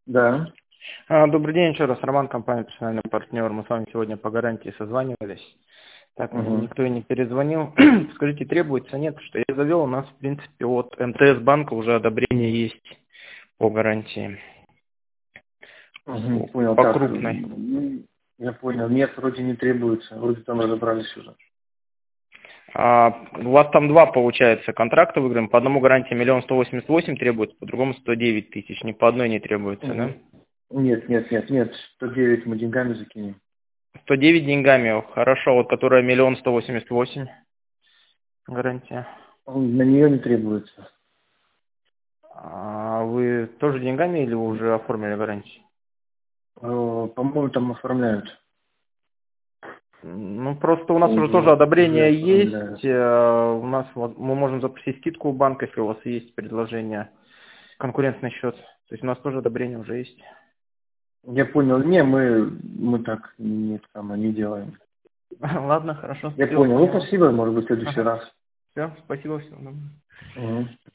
Да. Добрый день еще раз, Роман, компания «Персональный партнер». Мы с вами сегодня по гарантии созванивались. Так, мне Угу. никто и не перезвонил. Скажите, требуется? Нет, что я завел, у нас, в принципе, от МТС банка уже одобрение есть по гарантии. Угу. Понял. По Так, крупной. я понял. Нет, вроде не требуется. Вроде там разобрались уже. У вас там два, получается, контракта выиграем. По одному гарантии 1 188 000 требуется, по другому 109 000. Ни по одной не требуется, да? Угу. Нет. 109 мы деньгами закинем. 109 деньгами, хорошо. Вот которая 1 188 000 гарантия. На нее не требуется. А вы тоже деньгами или вы уже оформили гарантию? По-моему, там оформляют. Ну, просто у нас уже тоже Уже одобрение оформляют. есть. У нас мы можем запустить скидку у банка, если у вас есть предложение, конкурентный счет. То есть у нас тоже одобрение уже есть. Я понял. Не, мы так не делаем. Ладно, хорошо, Я все, понял. Ну, понял. спасибо, может быть, в следующий Ага, раз. все, спасибо, всего доброго. Угу.